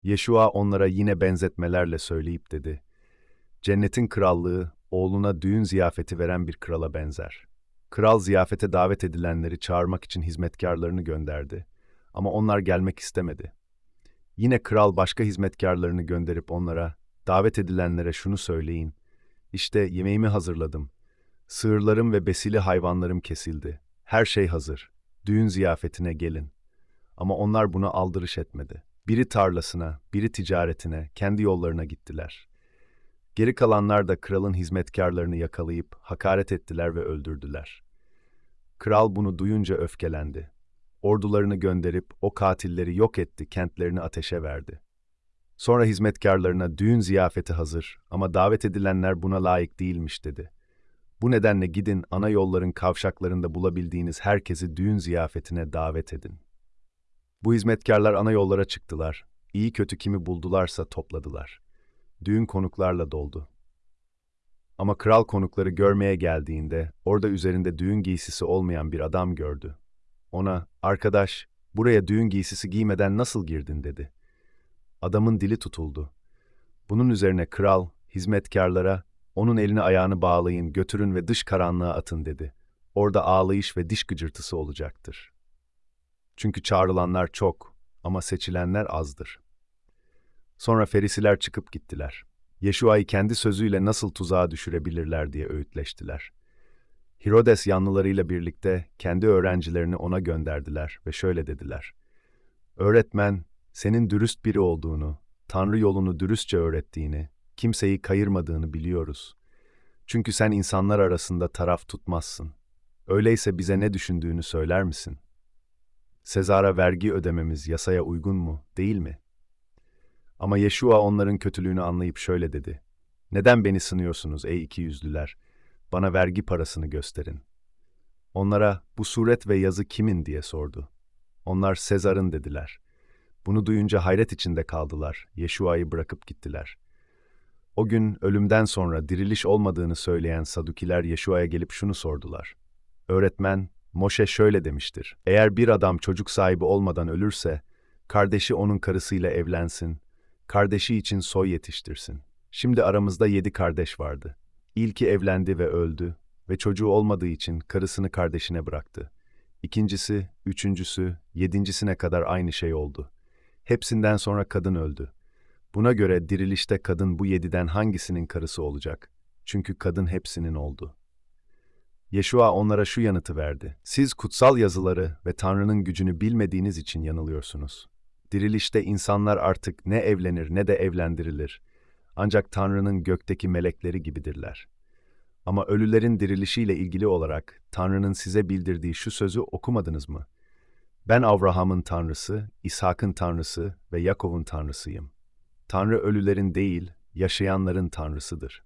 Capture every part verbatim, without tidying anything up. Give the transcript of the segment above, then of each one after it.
Yeşua onlara yine benzetmelerle söyleyip dedi: "Cennetin krallığı, oğluna düğün ziyafeti veren bir krala benzer. Kral ziyafete davet edilenleri çağırmak için hizmetkarlarını gönderdi. Ama onlar gelmek istemedi. Yine kral başka hizmetkarlarını gönderip onlara, davet edilenlere şunu söyleyin: İşte yemeğimi hazırladım. Sığırlarım ve besili hayvanlarım kesildi. Her şey hazır. Düğün ziyafetine gelin." Ama onlar buna aldırış etmedi. Biri tarlasına, biri ticaretine, kendi yollarına gittiler. Geri kalanlar da kralın hizmetkarlarını yakalayıp hakaret ettiler ve öldürdüler. Kral bunu duyunca öfkelendi. Ordularını gönderip o katilleri yok etti, kentlerini ateşe verdi. Sonra hizmetkarlarına düğün ziyafeti hazır ama davet edilenler buna layık değilmiş dedi. Bu nedenle gidin ana yolların kavşaklarında bulabildiğiniz herkesi düğün ziyafetine davet edin. Bu hizmetkarlar ana yollara çıktılar. İyi kötü kimi buldularsa topladılar. Düğün konuklarla doldu. Ama kral konukları görmeye geldiğinde orada üzerinde düğün giysisi olmayan bir adam gördü. Ona, "Arkadaş, buraya düğün giysisi giymeden nasıl girdin?" dedi. Adamın dili tutuldu. Bunun üzerine kral, hizmetkarlara, "Onun elini ayağını bağlayın, götürün ve dış karanlığa atın." dedi. "Orada ağlayış ve diş gıcırtısı olacaktır. Çünkü çağrılanlar çok ama seçilenler azdır." Sonra Ferisiler çıkıp gittiler. Yeşua'yı kendi sözüyle nasıl tuzağa düşürebilirler diye öğütleştiler. Herodes yanlılarıyla birlikte kendi öğrencilerini ona gönderdiler ve şöyle dediler: "Öğretmen, senin dürüst biri olduğunu, Tanrı yolunu dürüstçe öğrettiğini, kimseyi kayırmadığını biliyoruz. Çünkü sen insanlar arasında taraf tutmazsın. Öyleyse bize ne düşündüğünü söyler misin? Sezar'a vergi ödememiz yasaya uygun mu, değil mi?" Ama Yeşua onların kötülüğünü anlayıp şöyle dedi: "Neden beni sınıyorsunuz ey ikiyüzlüler? Bana vergi parasını gösterin." Onlara, "Bu suret ve yazı kimin?" diye sordu. Onlar, "Sezar'ın" dediler. Bunu duyunca hayret içinde kaldılar. Yeşua'yı bırakıp gittiler. O gün ölümden sonra diriliş olmadığını söyleyen Sadukiler Yeşua'ya gelip şunu sordular: "Öğretmen, Moşe şöyle demiştir: Eğer bir adam çocuk sahibi olmadan ölürse, kardeşi onun karısıyla evlensin, kardeşi için soy yetiştirsin. Şimdi aramızda yedi kardeş vardı. İlki evlendi ve öldü ve çocuğu olmadığı için karısını kardeşine bıraktı. İkincisi, üçüncüsü, yedincisine kadar aynı şey oldu. Hepsinden sonra kadın öldü. Buna göre dirilişte kadın bu yediden hangisinin karısı olacak? Çünkü kadın hepsinin oldu." Yeşua onlara şu yanıtı verdi: "Siz kutsal yazıları ve Tanrı'nın gücünü bilmediğiniz için yanılıyorsunuz. Dirilişte insanlar artık ne evlenir ne de evlendirilir. Ancak Tanrı'nın gökteki melekleri gibidirler. Ama ölülerin dirilişiyle ilgili olarak Tanrı'nın size bildirdiği şu sözü okumadınız mı? Ben Abraham'ın Tanrısı, İshak'ın Tanrısı ve Yakov'un Tanrısıyım. Tanrı ölülerin değil, yaşayanların Tanrısıdır."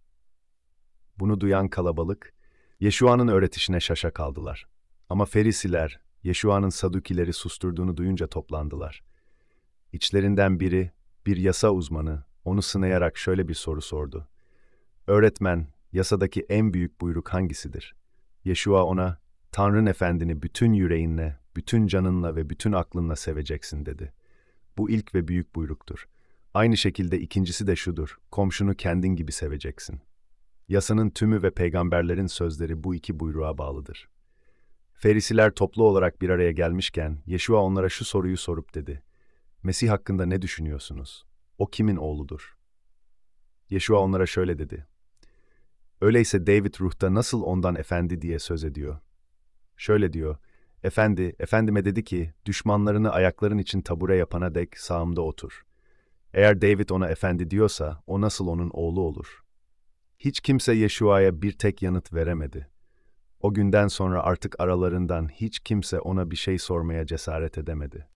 Bunu duyan kalabalık, Yeşua'nın öğretişine şaşa kaldılar. Ama Ferisiler, Yeşua'nın Sadukileri susturduğunu duyunca toplandılar. İçlerinden biri, bir yasa uzmanı, onu sınayarak şöyle bir soru sordu: "Öğretmen, yasadaki en büyük buyruk hangisidir?" Yeşua ona, "Tanrın Efendini bütün yüreğinle, bütün canınla ve bütün aklınla seveceksin." dedi. Bu ilk ve büyük buyruktur. Aynı şekilde ikincisi de şudur: komşunu kendin gibi seveceksin. Yasanın tümü ve peygamberlerin sözleri bu iki buyruğa bağlıdır. Ferisiler toplu olarak bir araya gelmişken, Yeşua onlara şu soruyu sorup dedi: "Mesih hakkında ne düşünüyorsunuz? O kimin oğludur?" Yeşua onlara şöyle dedi: "Öyleyse David ruhta nasıl ondan efendi diye söz ediyor? Şöyle diyor: Efendi, efendime dedi ki, düşmanlarını ayakların için tabure yapana dek sağımda otur. Eğer David ona efendi diyorsa, o nasıl onun oğlu olur?" Hiç kimse Yeşua'ya bir tek yanıt veremedi. O günden sonra artık aralarından hiç kimse ona bir şey sormaya cesaret edemedi.